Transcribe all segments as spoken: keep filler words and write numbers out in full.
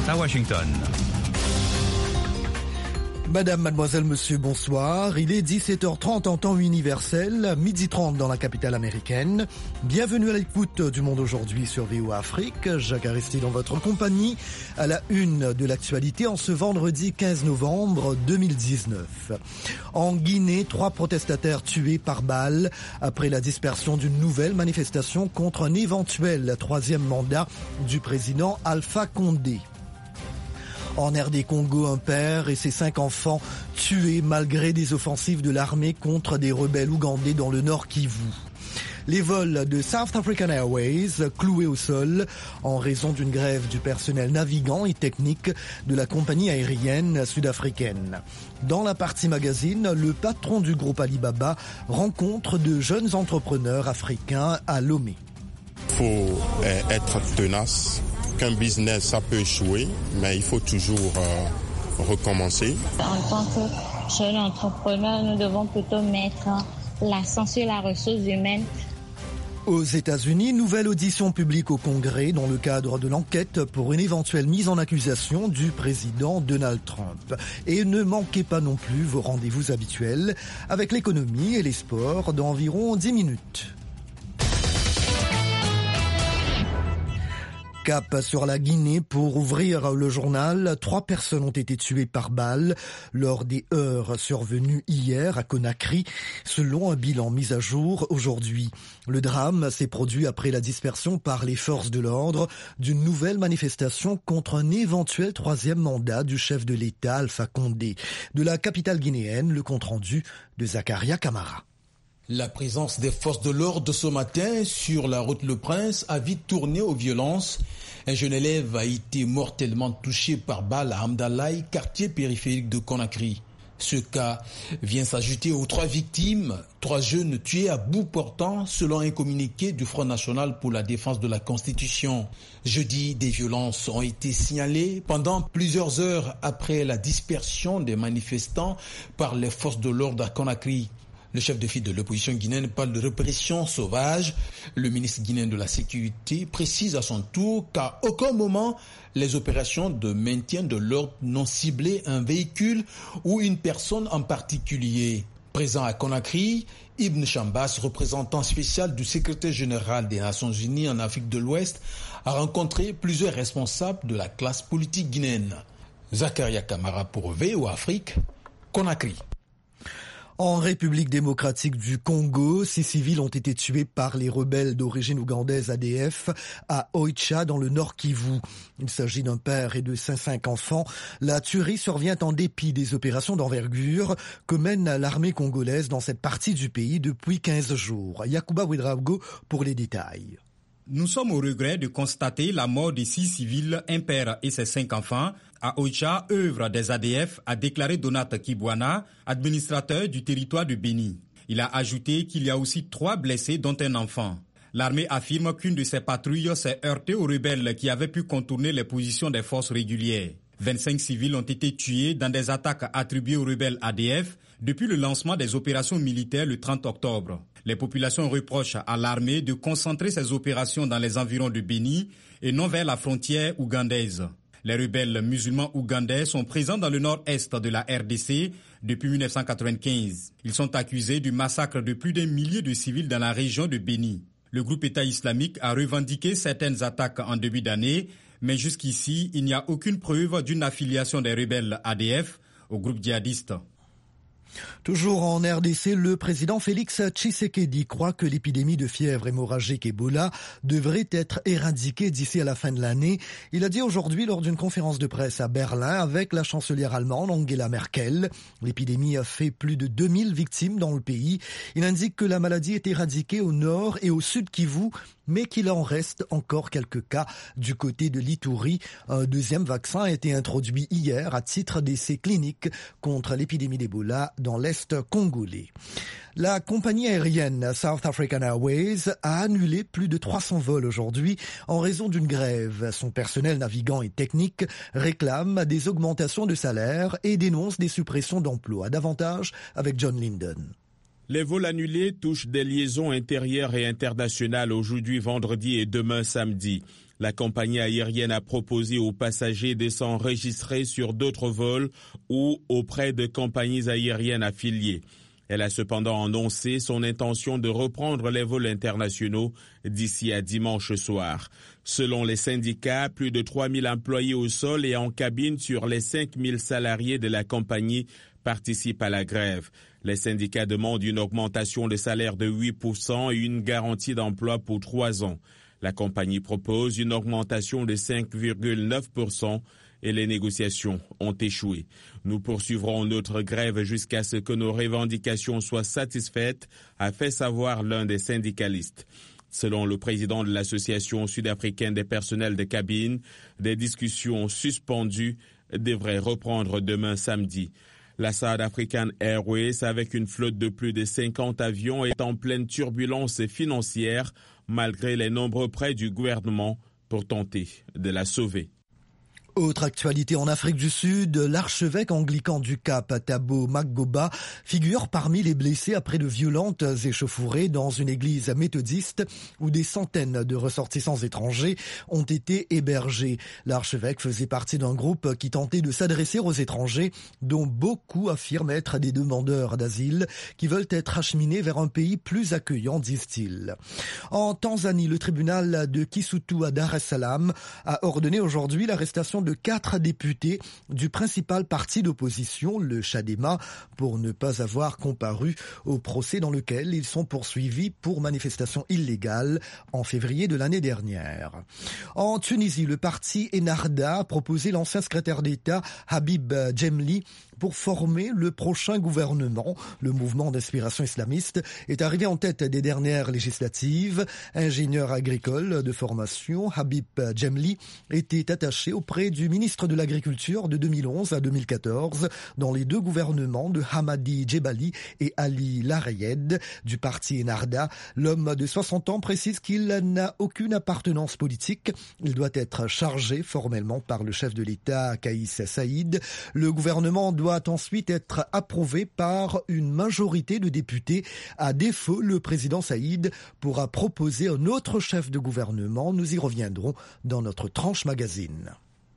à Washington. Madame, mademoiselle, monsieur, bonsoir. Il est dix-sept heures trente en temps universel, midi trente dans la capitale américaine. Bienvenue à l'écoute du Monde aujourd'hui sur V O A Afrique. Jacques Aristide dans votre compagnie à la une de l'actualité en ce vendredi quinze novembre deux mille dix-neuf. En Guinée, trois protestataires tués par balle après la dispersion d'une nouvelle manifestation contre un éventuel troisième mandat du président Alpha Condé. En R D Congo, un père et ses cinq enfants tués malgré des offensives de l'armée contre des rebelles ougandais dans le nord Kivu. Les vols de South African Airways cloués au sol en raison d'une grève du personnel navigant et technique de la compagnie aérienne sud-africaine. Dans la partie magazine, le patron du groupe Alibaba rencontre de jeunes entrepreneurs africains à Lomé. Il faut être tenace. Qu'un business, ça peut échouer, mais il faut toujours euh, recommencer. En tant que jeune entrepreneur, nous devons plutôt mettre l'accent sur la ressource humaine. Aux États-Unis, nouvelle audition publique au Congrès dans le cadre de l'enquête pour une éventuelle mise en accusation du président Donald Trump. Et ne manquez pas non plus vos rendez-vous habituels avec l'économie et les sports dans environ dix minutes. Cap sur la Guinée pour ouvrir le journal. Trois personnes ont été tuées par balle lors des heurts survenus hier à Conakry, selon un bilan mis à jour aujourd'hui. Le drame s'est produit après la dispersion par les forces de l'ordre d'une nouvelle manifestation contre un éventuel troisième mandat du chef de l'État Alpha Condé. De la capitale guinéenne, le compte-rendu de Zakaria Camara. La présence des forces de l'ordre ce matin sur la route Le Prince a vite tourné aux violences. Un jeune élève a été mortellement touché par balle à Amdalaï, quartier périphérique de Conakry. Ce cas vient s'ajouter aux trois victimes, trois jeunes tués à bout portant selon un communiqué du Front National pour la défense de la Constitution. Jeudi, des violences ont été signalées pendant plusieurs heures après la dispersion des manifestants par les forces de l'ordre à Conakry. Le chef de file de l'opposition guinéenne parle de répression sauvage. Le ministre guinéen de la Sécurité précise à son tour qu'à aucun moment les opérations de maintien de l'ordre n'ont ciblé un véhicule ou une personne en particulier. Présent à Conakry, Ibn Chambas, représentant spécial du secrétaire général des Nations Unies en Afrique de l'Ouest, a rencontré plusieurs responsables de la classe politique guinéenne. Zakaria Camara pour V O A Afrique, Conakry. En République démocratique du Congo, six civils ont été tués par les rebelles d'origine ougandaise A D F à Oicha dans le nord Kivu. Il s'agit d'un père et de ses cinq enfants. La tuerie survient en dépit des opérations d'envergure que mène l'armée congolaise dans cette partie du pays depuis quinze jours. Yacouba Ouedraogo pour les détails. Nous sommes au regret de constater la mort de six civils, un père et ses cinq enfants, à Oicha, œuvre des A D F, a déclaré Donat Kibwana, administrateur du territoire de Béni. Il a ajouté qu'il y a aussi trois blessés, dont un enfant. L'armée affirme qu'une de ses patrouilles s'est heurtée aux rebelles qui avaient pu contourner les positions des forces régulières. vingt-cinq civils ont été tués dans des attaques attribuées aux rebelles A D F depuis le lancement des opérations militaires le trente octobre. Les populations reprochent à l'armée de concentrer ses opérations dans les environs de Béni et non vers la frontière ougandaise. Les rebelles musulmans ougandais sont présents dans le nord-est de la R D C depuis dix-neuf cent quatre-vingt-quinze. Ils sont accusés du massacre de plus d'un millier de civils dans la région de Béni. Le groupe État islamique a revendiqué certaines attaques en début d'année, mais jusqu'ici, il n'y a aucune preuve d'une affiliation des rebelles A D F au groupe djihadiste. Toujours en R D C, le président Félix Tshisekedi croit que l'épidémie de fièvre hémorragique Ebola devrait être éradiquée d'ici à la fin de l'année. Il a dit aujourd'hui lors d'une conférence de presse à Berlin avec la chancelière allemande Angela Merkel. L'épidémie a fait plus de deux mille victimes dans le pays. Il indique que la maladie est éradiquée au nord et au sud Kivu, mais qu'il en reste encore quelques cas du côté de l'Ituri. Un deuxième vaccin a été introduit hier à titre d'essai clinique contre l'épidémie d'Ebola dans l'Est congolais. La compagnie aérienne South African Airways a annulé plus de trois cents vols aujourd'hui en raison d'une grève. Son personnel navigant et technique réclame des augmentations de salaire et dénonce des suppressions d'emplois. Davantage avec John Linden. Les vols annulés touchent des liaisons intérieures et internationales aujourd'hui vendredi et demain samedi. La compagnie aérienne a proposé aux passagers de s'enregistrer sur d'autres vols ou auprès de compagnies aériennes affiliées. Elle a cependant annoncé son intention de reprendre les vols internationaux d'ici à dimanche soir. Selon les syndicats, plus de trois mille employés au sol et en cabine sur les cinq mille salariés de la compagnie participent à la grève. Les syndicats demandent une augmentation de salaire de huit pour cent et une garantie d'emploi pour trois ans. La compagnie propose une augmentation de cinq virgule neuf pour cent et les négociations ont échoué. Nous poursuivrons notre grève jusqu'à ce que nos revendications soient satisfaites, a fait savoir l'un des syndicalistes. Selon le président de l'Association sud-africaine des personnels de cabine, des discussions suspendues devraient reprendre demain samedi. La South African Airways, avec une flotte de plus de cinquante avions, est en pleine turbulence financière malgré les nombreux prêts du gouvernement pour tenter de la sauver. Autre actualité en Afrique du Sud, l'archevêque anglican du Cap, Thabo Makgoba, figure parmi les blessés après de violentes échauffourées dans une église méthodiste où des centaines de ressortissants étrangers ont été hébergés. L'archevêque faisait partie d'un groupe qui tentait de s'adresser aux étrangers, dont beaucoup affirment être des demandeurs d'asile qui veulent être acheminés vers un pays plus accueillant, disent-ils. En Tanzanie, le tribunal de Kisutu à Dar es Salaam a ordonné aujourd'hui l'arrestation de quatre députés du principal parti d'opposition, le Chadema, pour ne pas avoir comparu au procès dans lequel ils sont poursuivis pour manifestation illégale en février de l'année dernière. En Tunisie, le parti Ennahda a proposé l'ancien secrétaire d'État Habib Djemli pour former le prochain gouvernement. Le mouvement d'inspiration islamiste est arrivé en tête des dernières législatives. Ingénieur agricole de formation, Habib Djemli était attaché auprès du ministre de l'Agriculture de deux mille onze à deux mille quatorze dans les deux gouvernements de Hamadi Djebali et Ali Larayed du parti Ennahda. L'homme de soixante ans précise qu'il n'a aucune appartenance politique. Il doit être chargé formellement par le chef de l'État, Kaïs Saïd. Le gouvernement doit ensuite être approuvé par une majorité de députés. À défaut, le président Saïd pourra proposer un autre chef de gouvernement. Nous y reviendrons dans notre tranche magazine.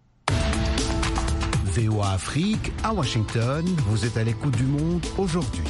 V O A Afrique, à Washington, vous êtes à l'écoute du monde aujourd'hui.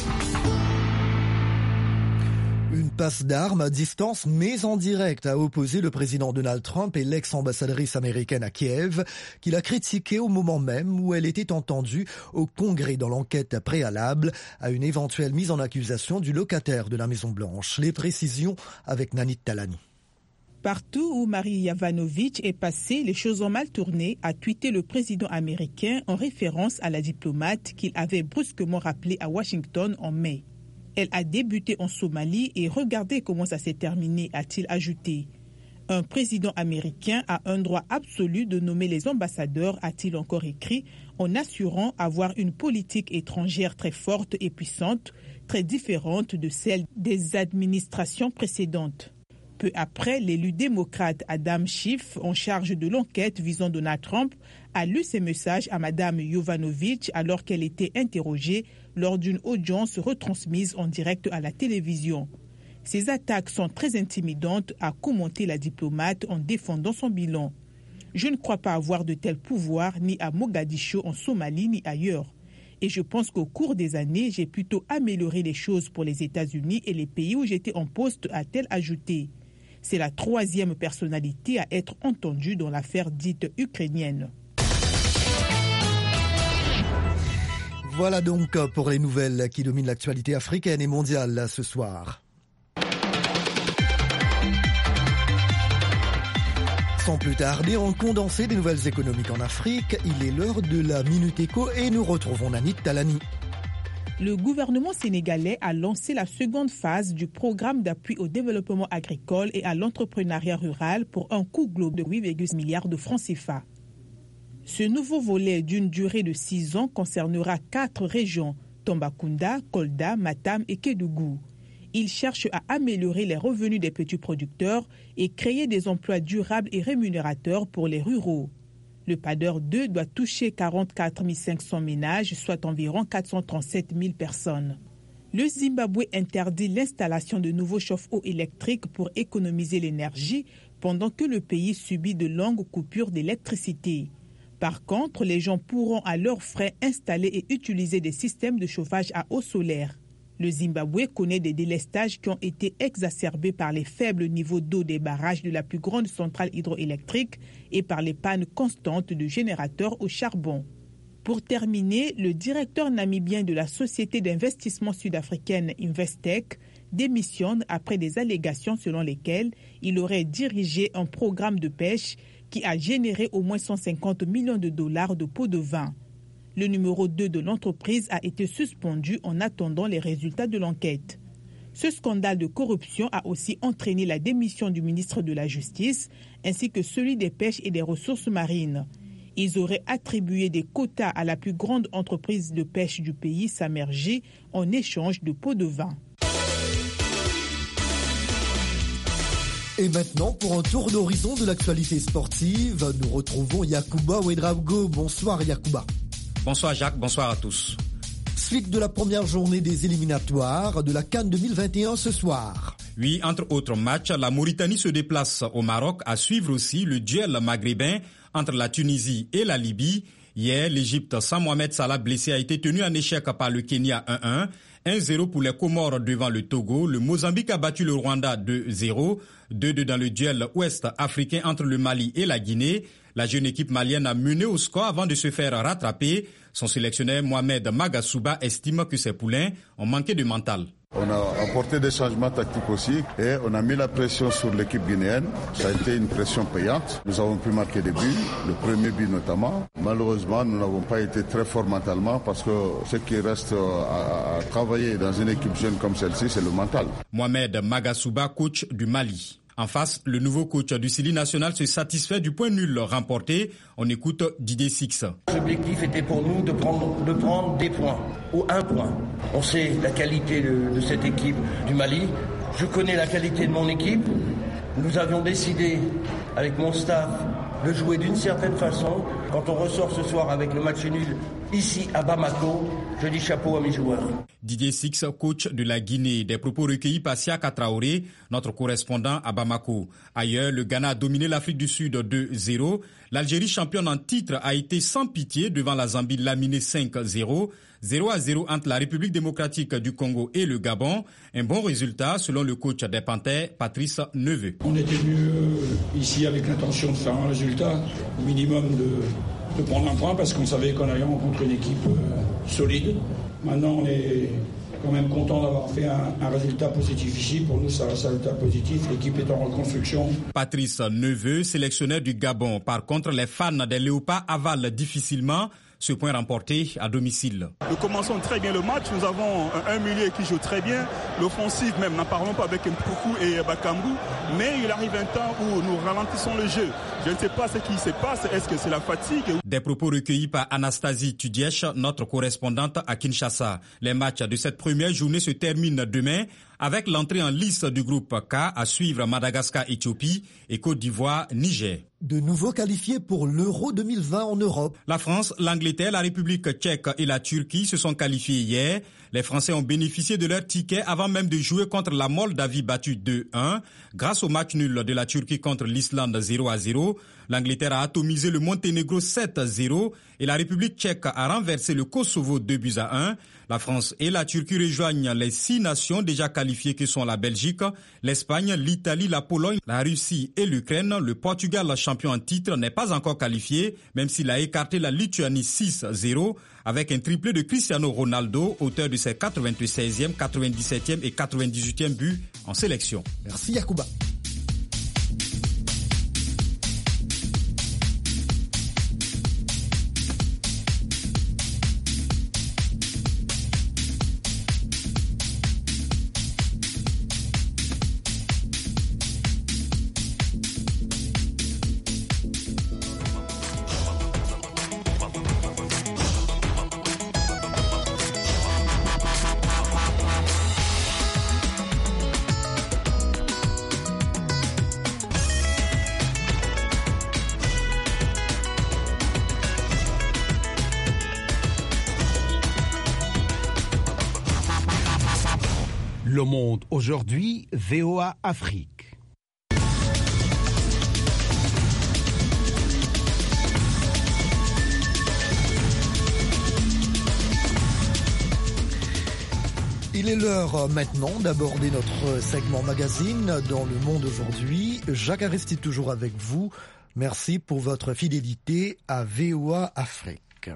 Une passe d'armes à distance mais en direct a opposé le président Donald Trump et l'ex-ambassadrice américaine à Kiev, qu'il a critiqué au moment même où elle était entendue au Congrès dans l'enquête préalable à une éventuelle mise en accusation du locataire de la Maison-Blanche. Les précisions avec Nanit Talani. Partout où Marie Yovanovitch est passée, les choses ont mal tourné, a tweeté le président américain en référence à la diplomate qu'il avait brusquement rappelée à Washington en mai. Elle a débuté en Somalie et regardez comment ça s'est terminé, a-t-il ajouté. Un président américain a un droit absolu de nommer les ambassadeurs, a-t-il encore écrit, en assurant avoir une politique étrangère très forte et puissante, très différente de celle des administrations précédentes. Peu après, l'élu démocrate Adam Schiff, en charge de l'enquête visant Donald Trump, a lu ces messages à Mme Yovanovitch alors qu'elle était interrogée lors d'une audience retransmise en direct à la télévision. Ces attaques sont très intimidantes, a commenté la diplomate en défendant son bilan. Je ne crois pas avoir de tels pouvoirs ni à Mogadiscio en Somalie ni ailleurs. Et je pense qu'au cours des années, j'ai plutôt amélioré les choses pour les États-Unis et les pays où j'étais en poste, a-t-elle ajouté. C'est la troisième personnalité à être entendue dans l'affaire dite ukrainienne. Voilà donc pour les nouvelles qui dominent l'actualité africaine et mondiale ce soir. Sans plus tarder, on condensait des nouvelles économiques en Afrique. Il est l'heure de la Minute Éco et nous retrouvons Nanit Talani. Le gouvernement sénégalais a lancé la seconde phase du programme d'appui au développement agricole et à l'entrepreneuriat rural pour un coût global de huit virgule six milliards de francs C F A. Ce nouveau volet d'une durée de six ans concernera quatre régions, Tambacounda, Kolda, Matam et Kédougou. Il cherche à améliorer les revenus des petits producteurs et créer des emplois durables et rémunérateurs pour les ruraux. Le P A D E R deux doit toucher quarante-quatre mille cinq cents ménages, soit environ quatre cent trente-sept mille personnes. Le Zimbabwe interdit l'installation de nouveaux chauffe-eau électriques pour économiser l'énergie, pendant que le pays subit de longues coupures d'électricité. Par contre, les gens pourront à leurs frais installer et utiliser des systèmes de chauffage à eau solaire. Le Zimbabwe connaît des délestages qui ont été exacerbés par les faibles niveaux d'eau des barrages de la plus grande centrale hydroélectrique et par les pannes constantes de générateurs au charbon. Pour terminer, le directeur namibien de la société d'investissement sud-africaine Investec démissionne après des allégations selon lesquelles il aurait dirigé un programme de pêche qui a généré au moins cent cinquante millions de dollars de pots de vin. Le numéro deux de l'entreprise a été suspendu en attendant les résultats de l'enquête. Ce scandale de corruption a aussi entraîné la démission du ministre de la Justice ainsi que celui des pêches et des ressources marines. Ils auraient attribué des quotas à la plus grande entreprise de pêche du pays, Samergy, en échange de pots de vin. Et maintenant, pour un tour d'horizon de l'actualité sportive, nous retrouvons Yacouba Ouedraogo. Bonsoir Yacouba. Bonsoir Jacques, bonsoir à tous. Suite de la première journée des éliminatoires de la CAN deux mille vingt et un ce soir. Oui, entre autres matchs, la Mauritanie se déplace au Maroc à suivre aussi le duel maghrébin entre la Tunisie et la Libye. Hier, l'Égypte sans Mohamed Salah blessé a été tenu en échec par le Kenya un un. un zéro pour les Comores devant le Togo. Le Mozambique a battu le Rwanda deux zéro. deux deux dans le duel ouest-africain entre le Mali et la Guinée. La jeune équipe malienne a mené au score avant de se faire rattraper. Son sélectionneur Mohamed Magasuba estime que ses poulains ont manqué de mental. On a apporté des changements tactiques aussi et on a mis la pression sur l'équipe guinéenne. Ça a été une pression payante. Nous avons pu marquer des buts, le premier but notamment. Malheureusement, nous n'avons pas été très forts mentalement parce que ce qui reste à, à travailler dans une équipe jeune comme celle-ci, c'est le mental. Mohamed Magasuba, coach du Mali. En face, le nouveau coach du Sili national se satisfait du point nul remporté. On écoute Didier Six. L'objectif était pour nous de prendre, de prendre des points, ou un point. On sait la qualité de, de cette équipe du Mali. Je connais la qualité de mon équipe. Nous avions décidé, avec mon staff, de jouer d'une certaine façon. Quand on ressort ce soir avec le match nul ici à Bamako, je dis chapeau à mes joueurs. Didier Six, coach de la Guinée. Des propos recueillis par Siaka Traoré, notre correspondant à Bamako. Ailleurs, le Ghana a dominé l'Afrique du Sud deux zéro. L'Algérie, championne en titre, a été sans pitié devant la Zambie laminée cinq zéro. zéro à zéro entre la République démocratique du Congo et le Gabon. Un bon résultat selon le coach des Panthères, Patrice Neveu. On était venu ici avec l'intention de faire un résultat, au minimum de, de prendre un point, parce qu'on savait qu'on allait rencontrer une équipe euh, solide. Maintenant, on est quand même content d'avoir fait un, un résultat positif ici. Pour nous, c'est un résultat positif. L'équipe est en reconstruction. Patrice Neveu, sélectionneur du Gabon. Par contre, les fans des Léopards avalent difficilement ce point remporté à domicile. Nous commençons très bien le match. Nous avons un milieu qui joue très bien. L'offensive même, n'en parlons pas avec Mpoukou et Bakambu. Mais il arrive un temps où nous ralentissons le jeu. Je ne sais pas ce qui se passe. Est-ce que c'est la fatigue? Des propos recueillis par Anastasie Tudièche, notre correspondante à Kinshasa. Les matchs de cette première journée se terminent demain avec l'entrée en lice du groupe K à suivre Madagascar-Éthiopie et Côte d'Ivoire-Niger. De nouveau qualifiés pour l'Euro deux mille vingt en Europe. La France, l'Angleterre, la République tchèque et la Turquie se sont qualifiés hier. Les Français ont bénéficié de leur ticket avant même de jouer contre la Moldavie battue deux un. Grâce au match nul de la Turquie contre l'Islande zéro à zéro, l'Angleterre a atomisé le Monténégro sept à zéro et la République tchèque a renversé le Kosovo deux buts à un. La France et la Turquie rejoignent les six nations déjà qualifiées que sont la Belgique, l'Espagne, l'Italie, la Pologne, la Russie et l'Ukraine. Le Portugal, champion en titre, n'est pas encore qualifié, même s'il a écarté la Lituanie six à zéro avec un triplé de Cristiano Ronaldo, auteur de ses quatre-vingt-seizième, quatre-vingt-dix-septième et quatre-vingt-dix-huitième buts en sélection. Merci Yacouba. Le Monde aujourd'hui, V O A Afrique. Il est l'heure maintenant d'aborder notre segment magazine dans le monde aujourd'hui. Jacques Aristide toujours avec vous. Merci pour votre fidélité à V O A Afrique.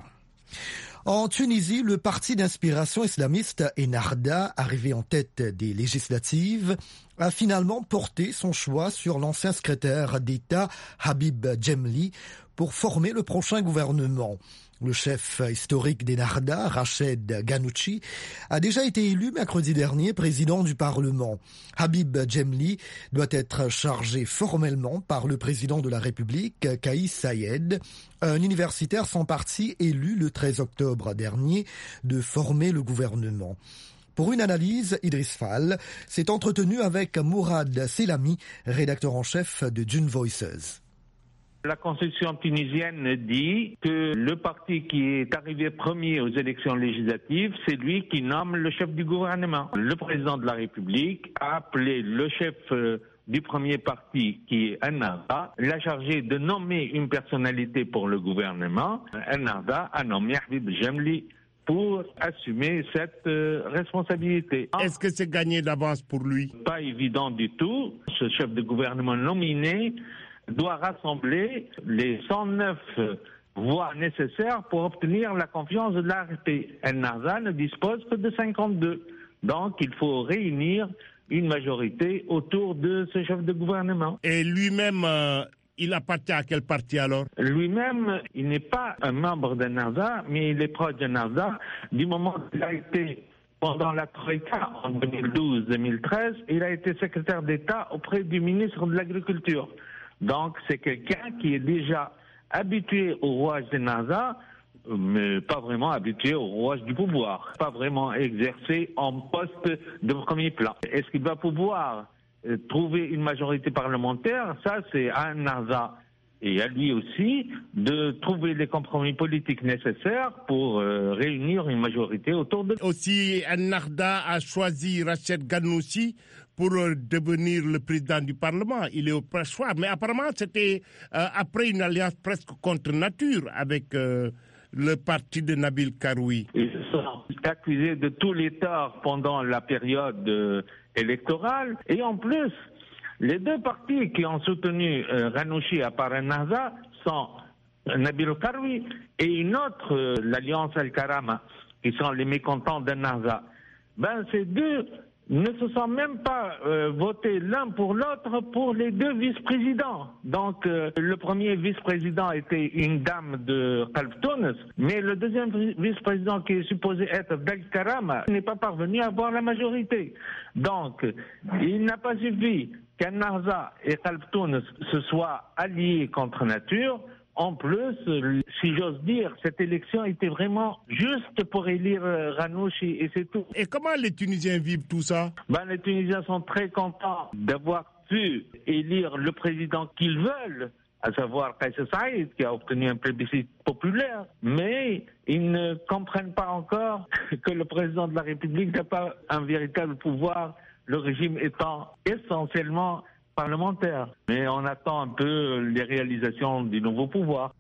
En Tunisie, le parti d'inspiration islamiste Ennahda, arrivé en tête des législatives, a finalement porté son choix sur l'ancien secrétaire d'État Habib Djemli pour former le prochain gouvernement. Le chef historique d'Ennahda, Rached Ghannouchi, a déjà été élu mercredi dernier président du Parlement. Habib Djemli doit être chargé formellement par le président de la République, Kais Saied, un universitaire sans parti élu le treize octobre dernier, de former le gouvernement. Pour une analyse, Idriss Fall s'est entretenu avec Mourad Selami, rédacteur en chef de June Voices. La constitution tunisienne dit que le parti qui est arrivé premier aux élections législatives, c'est lui qui nomme le chef du gouvernement. Le président de la République a appelé le chef du premier parti, qui est Ennahda, l'a chargé de nommer une personnalité pour le gouvernement. Ennahda a nommé Habib Djemli pour assumer cette euh, responsabilité. Est-ce que c'est gagné d'avance pour lui? Pas évident du tout. Ce chef de gouvernement nominé doit rassembler les cent neuf voix nécessaires pour obtenir la confiance de l'A R P. Ennahda ne dispose que de cinquante-deux. Donc il faut réunir une majorité autour de ce chef de gouvernement. Et lui-même, euh, il appartient à quel parti alors? Lui-même, il n'est pas un membre d'Ennahda, mais il est proche d'Ennahda du moment qu'il a été, pendant la Troïka, en deux mille douze deux mille treize, il a été secrétaire d'État auprès du ministre de l'Agriculture. Donc c'est quelqu'un qui est déjà habitué au rouage d'Ennahda, mais pas vraiment habitué au rouage du pouvoir, pas vraiment exercé en poste de premier plan. Est-ce qu'il va pouvoir euh, trouver une majorité parlementaire? Ça, c'est à Ennahda et à lui aussi de trouver les compromis politiques nécessaires pour euh, réunir une majorité autour de... Aussi, Ennahda a choisi Rached Ghannouchi pour devenir le président du Parlement. Il est au choix. Mais apparemment, c'était euh, après une alliance presque contre nature avec euh, le parti de Nabil Karoui. Ils sont accusés de tous les torts pendant la période euh, électorale. Et en plus, les deux partis qui ont soutenu euh, Ghannouchi à part Ennahda sont Nabil Karoui et une autre, euh, l'Alliance Al-Karama, qui sont les mécontents d'Ennahda. Ben, ces deux ne se sont même pas euh, votés l'un pour l'autre pour les deux vice-présidents. Donc euh, le premier vice-président était une dame de Qalb Tounes, mais le deuxième vice-président qui est supposé être d'Al-Karama n'est pas parvenu à avoir la majorité. Donc il n'a pas suffi qu'Ennahda et Qalb Tounes se soient alliés contre nature. En plus, si j'ose dire, cette élection était vraiment juste pour élire Ghannouchi et c'est tout. Et comment les Tunisiens vivent tout ça? Ben, les Tunisiens sont très contents d'avoir pu élire le président qu'ils veulent, à savoir Kais Saied, qui a obtenu un plébiscite populaire, mais ils ne comprennent pas encore que le président de la République n'a pas un véritable pouvoir, le régime étant essentiellement parlementaire. Mais on attend un peu les réalisations du nouveau pouvoir.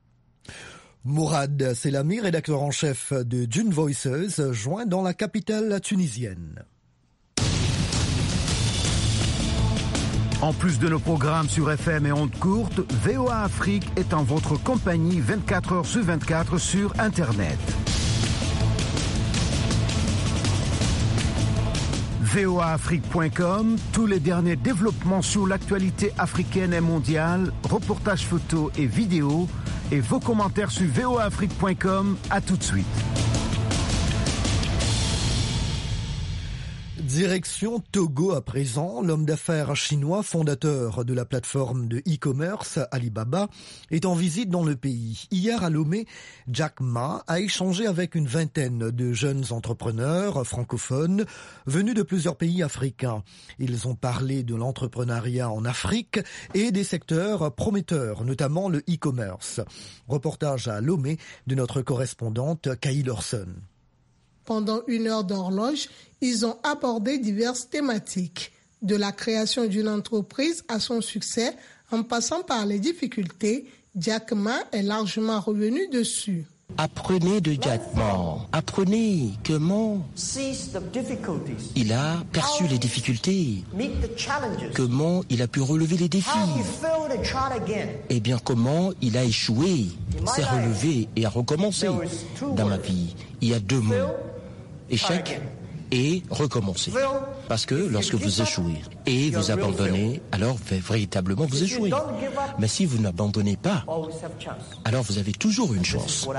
Mourad Selami, rédacteur en chef de June Voices, joint dans la capitale tunisienne. En plus de nos programmes sur F M et ondes courtes, V O A Afrique est en votre compagnie vingt-quatre heures sur vingt-quatre sur Internet. V O A Afrique point com, tous les derniers développements sur l'actualité africaine et mondiale, reportages photos et vidéos, et vos commentaires sur V O A Afrique point com. À tout de suite. Direction Togo à présent, l'homme d'affaires chinois fondateur de la plateforme de e-commerce Alibaba est en visite dans le pays. Hier à Lomé, Jack Ma a échangé avec une vingtaine de jeunes entrepreneurs francophones venus de plusieurs pays africains. Ils ont parlé de l'entrepreneuriat en Afrique et des secteurs prometteurs, notamment le e-commerce. Reportage à Lomé de notre correspondante Kay Lorson. Pendant une heure d'horloge, ils ont abordé diverses thématiques, de la création d'une entreprise à son succès, en passant par les difficultés. Jack Ma est largement revenu dessus. Apprenez de Jack Ma. Apprenez comment il a perçu les difficultés, comment il a pu relever les défis, et bien comment il a échoué, s'est relevé et a recommencé. Dans ma vie, il y a deux mots, échec et recommencer. Parce que lorsque vous échouez et vous abandonnez, alors véritablement vous échouez. Mais si vous n'abandonnez pas, alors vous avez toujours une chance.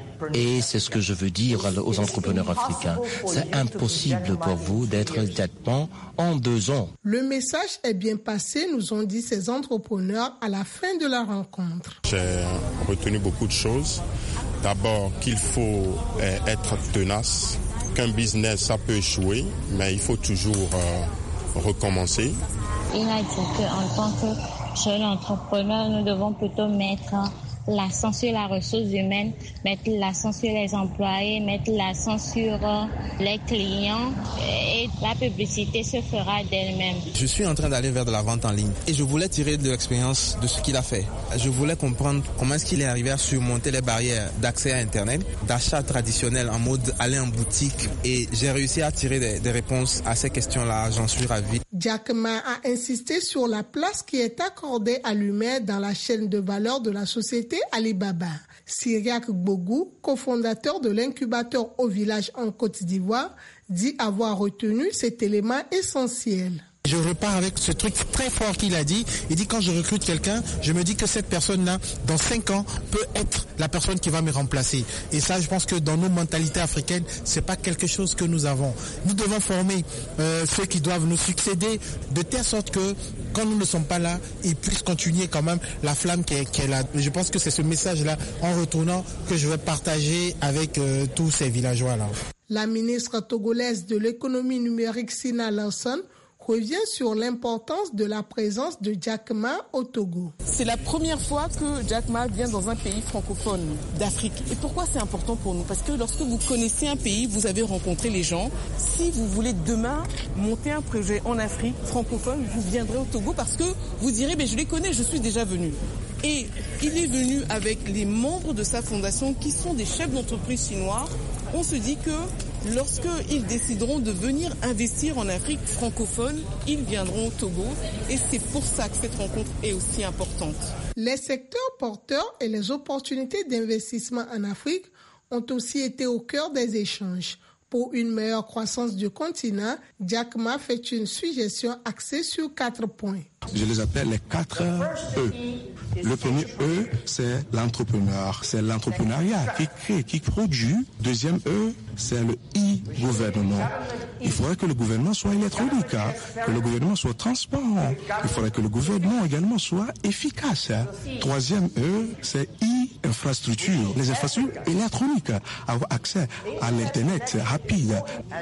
Et c'est ce que je veux dire aux entrepreneurs africains. C'est impossible pour vous d'être exactement en deux ans. Le message est bien passé, nous ont dit ces entrepreneurs à la fin de la rencontre. J'ai retenu beaucoup de choses. D'abord qu'il faut être tenace. Qu'un business, ça peut échouer, mais il faut toujours euh, recommencer. Il a dit qu'en tant que jeune entrepreneur, nous devons plutôt mettre l'accent sur la ressource humaine, mettre l'accent sur les employés, mettre l'accent sur les clients et la publicité se fera d'elle-même. Je suis en train d'aller vers de la vente en ligne et je voulais tirer de l'expérience de ce qu'il a fait. Je voulais comprendre comment est-ce qu'il est arrivé à surmonter les barrières d'accès à Internet, d'achat traditionnel en mode aller en boutique, et j'ai réussi à tirer des, des réponses à ces questions-là, j'en suis ravi. Jack Ma a insisté sur la place qui est accordée à l'humain dans la chaîne de valeur de la société Alibaba. Cyriaque Gbogou, cofondateur de l'incubateur au village en Côte d'Ivoire, dit avoir retenu cet élément essentiel. Je repars avec ce truc très fort qu'il a dit. Il dit quand je recrute quelqu'un, je me dis que cette personne-là, dans cinq ans, peut être la personne qui va me remplacer. Et ça, je pense que dans nos mentalités africaines, c'est pas quelque chose que nous avons. Nous devons former euh, ceux qui doivent nous succéder de telle sorte que quand nous ne sommes pas là, ils puissent continuer quand même la flamme qui est, qui est là. Je pense que c'est ce message-là, en retournant, que je vais partager avec euh, tous ces villageois-là. La ministre togolaise de l'économie numérique, Sina Lawson, revient sur l'importance de la présence de Jack Ma au Togo. C'est la première fois que Jack Ma vient dans un pays francophone d'Afrique. Et pourquoi c'est important pour nous? Parce que lorsque vous connaissez un pays, vous avez rencontré les gens. Si vous voulez demain monter un projet en Afrique francophone, vous viendrez au Togo parce que vous direz mais je les connais, je suis déjà venu. Et il est venu avec les membres de sa fondation qui sont des chefs d'entreprise chinois. On se dit que lorsqu'ils décideront de venir investir en Afrique francophone, ils viendront au Togo et c'est pour ça que cette rencontre est aussi importante. Les secteurs porteurs et les opportunités d'investissement en Afrique ont aussi été au cœur des échanges. Pour une meilleure croissance du continent, Jack Ma fait une suggestion axée sur quatre points. Je les appelle les quatre E. Le premier E, c'est l'entrepreneur, c'est l'entrepreneuriat qui crée, qui produit. Deuxième E, c'est le e-gouvernement. Il faudrait que le gouvernement soit électronique, hein, que le gouvernement soit transparent. Il faudrait que le gouvernement également soit efficace. Hein. Troisième E, c'est e-infrastructure, les infrastructures électroniques, avoir accès à l'internet rapide.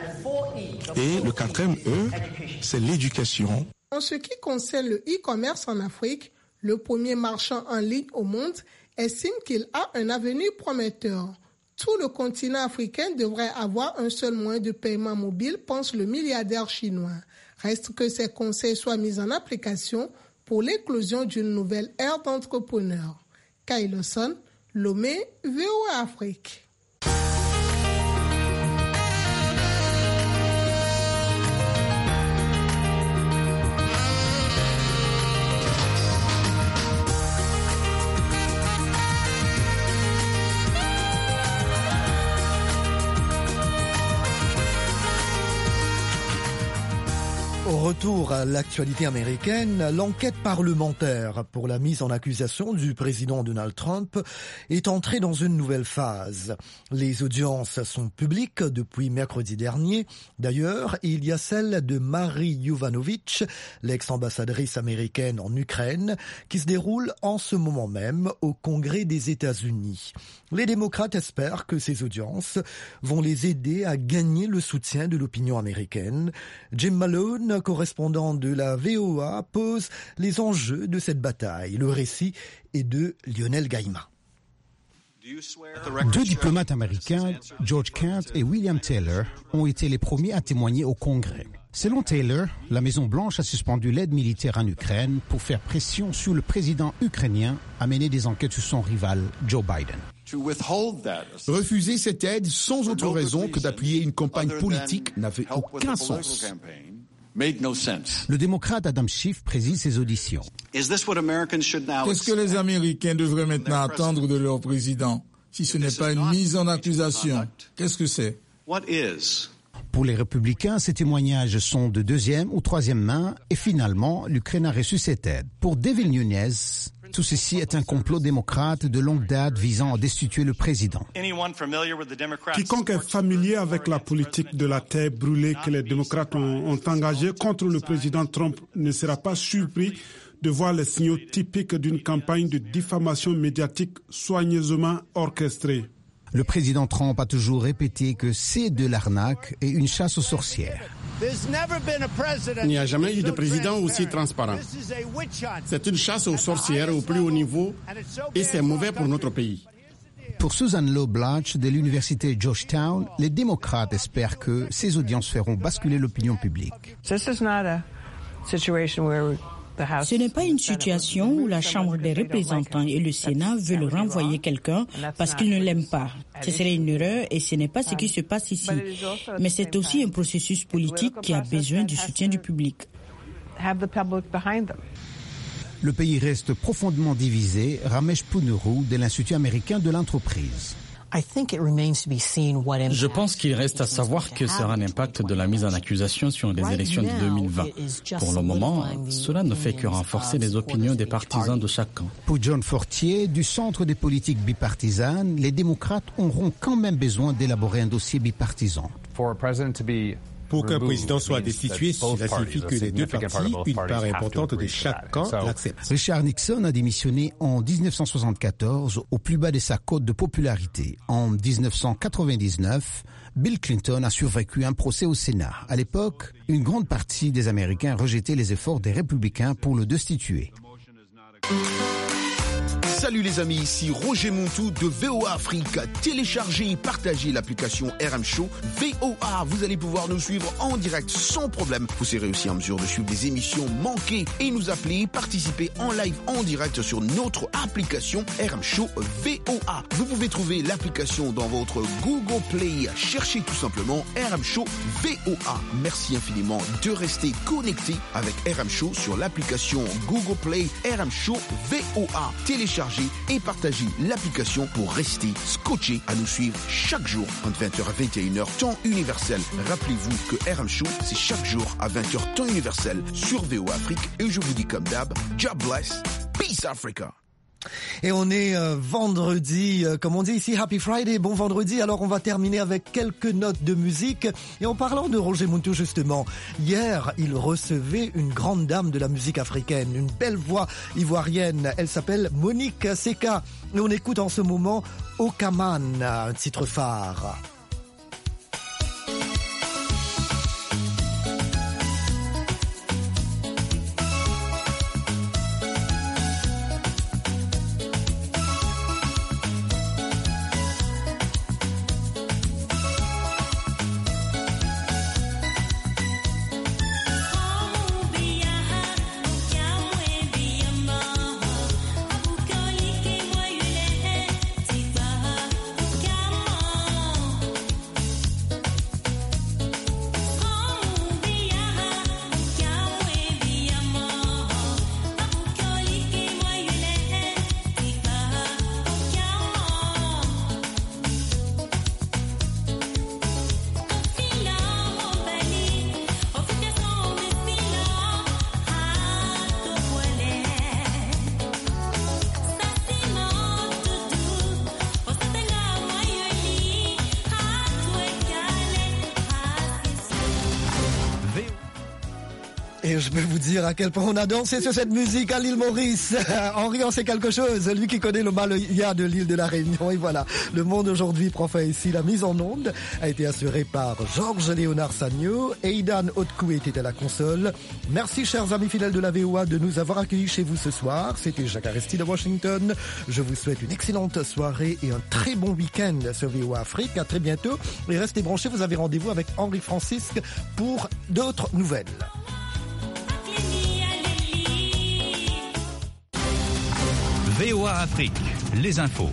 Et le quatrième E, c'est l'éducation. En ce qui concerne le e-commerce en Afrique, le premier marchand en ligne au monde estime qu'il a un avenir prometteur. Tout le continent africain devrait avoir un seul moyen de paiement mobile, pense le milliardaire chinois. Reste que ces conseils soient mis en application pour l'éclosion d'une nouvelle ère d'entrepreneurs. Kyle Lawson, Lomé, V O A Afrique. Au retour à l'actualité américaine, l'enquête parlementaire pour la mise en accusation du président Donald Trump est entrée dans une nouvelle phase. Les audiences sont publiques depuis mercredi dernier. D'ailleurs, il y a celle de Marie Yovanovitch, l'ex-ambassadrice américaine en Ukraine, qui se déroule en ce moment même au Congrès des États-Unis. Les démocrates espèrent que ces audiences vont les aider à gagner le soutien de l'opinion américaine. Jim Malone, correspondant de la V O A, pose les enjeux de cette bataille. Le récit est de Lionel Gaïma. Deux diplomates américains, George Kent et William Taylor, ont été les premiers à témoigner au Congrès. Selon Taylor, la Maison-Blanche a suspendu l'aide militaire en Ukraine pour faire pression sur le président ukrainien à mener des enquêtes sur son rival Joe Biden. Refuser cette aide sans autre raison que d'appuyer une campagne politique n'avait aucun sens. Le démocrate Adam Schiff préside ces auditions. Qu'est-ce que les Américains devraient maintenant attendre de leur président? Si ce n'est pas une mise en accusation, qu'est-ce que c'est? Pour les républicains, ces témoignages sont de deuxième ou troisième main et finalement, l'Ukraine a reçu cette aide. Pour Devil Nunes, tout ceci est un complot démocrate de longue date visant à destituer le président. Quiconque est familier avec la politique de la terre brûlée que les démocrates ont, ont engagée contre le président Trump ne sera pas surpris de voir les signaux typiques d'une campagne de diffamation médiatique soigneusement orchestrée. Le président Trump a toujours répété que c'est de l'arnaque et une chasse aux sorcières. Il n'y a jamais eu de président aussi transparent. C'est une chasse aux sorcières au plus haut niveau et c'est mauvais pour notre pays. Pour Susan Lowe Blatch de l'université Georgetown, les démocrates espèrent que ces audiences feront basculer l'opinion publique. Ce n'est pas une situation où la Chambre des représentants et le Sénat veulent renvoyer quelqu'un parce qu'ils ne l'aiment pas. Ce serait une erreur et ce n'est pas ce qui se passe ici. Mais c'est aussi un processus politique qui a besoin du soutien du public. Le pays reste profondément divisé, Ramesh Ponnuru de l'Institut américain de l'entreprise. Je pense qu'il reste à savoir que sera l'impact de la mise en accusation sur les élections de deux mille vingt. Pour le moment, cela ne fait que renforcer les opinions des partisans de chaque camp. Pour John Fortier, du Centre des politiques bipartisanes, les démocrates auront quand même besoin d'élaborer un dossier bipartisan. Pour qu'un président soit destitué, cela signifie que les deux partis, une part importante de chaque camp, l'acceptent. Richard Nixon a démissionné en dix-neuf cent soixante-quatorze, au plus bas de sa cote de popularité. En dix-neuf cent quatre-vingt-dix-neuf, Bill Clinton a survécu un procès au Sénat. À l'époque, une grande partie des Américains rejetaient les efforts des républicains pour le destituer. Salut les amis, ici Roger Montou de V O A Afrique. Téléchargez et partagez l'application R M Show V O A. Vous allez pouvoir nous suivre en direct sans problème. Vous serez aussi en mesure de suivre des émissions manquées et nous appeler, participer en live en direct sur notre application R M Show V O A. Vous pouvez trouver l'application dans votre Google Play. Cherchez tout simplement R M Show V O A. Merci infiniment de rester connecté avec R M Show sur l'application Google Play R M Show V O A. Téléchargez et partagez l'application pour rester scotché à nous suivre chaque jour entre vingt heures à vingt et une heures temps universel. Rappelez-vous que R M Show, c'est chaque jour à vingt heures temps universel sur V O A Afrique. Et je vous dis comme d'hab, God bless, peace Africa. Et on est euh, vendredi, euh, comme on dit ici, Happy Friday, bon vendredi. Alors on va terminer avec quelques notes de musique. Et en parlant de Roger Montou justement, hier il recevait une grande dame de la musique africaine, une belle voix ivoirienne. Elle s'appelle Monique Seka. Et on écoute en ce moment Okaman, un titre phare. Tiba, Okama. Et je peux vous dire à quel point on a dansé sur cette musique à l'île Maurice. Henri en sait quelque chose, lui qui connaît le Maloya de l'île de la Réunion. Et voilà, le monde aujourd'hui prend fin ici. La mise en onde a été assurée par Georges Léonard Sagno. Aidan Hautecou était à la console. Merci chers amis fidèles de la V O A de nous avoir accueillis chez vous ce soir. C'était Jacques Aristide de Washington. Je vous souhaite une excellente soirée et un très bon week-end sur V O A Afrique. À très bientôt. Et restez branchés, vous avez rendez-vous avec Henri Francisque pour d'autres nouvelles. V O A Afrique, les infos.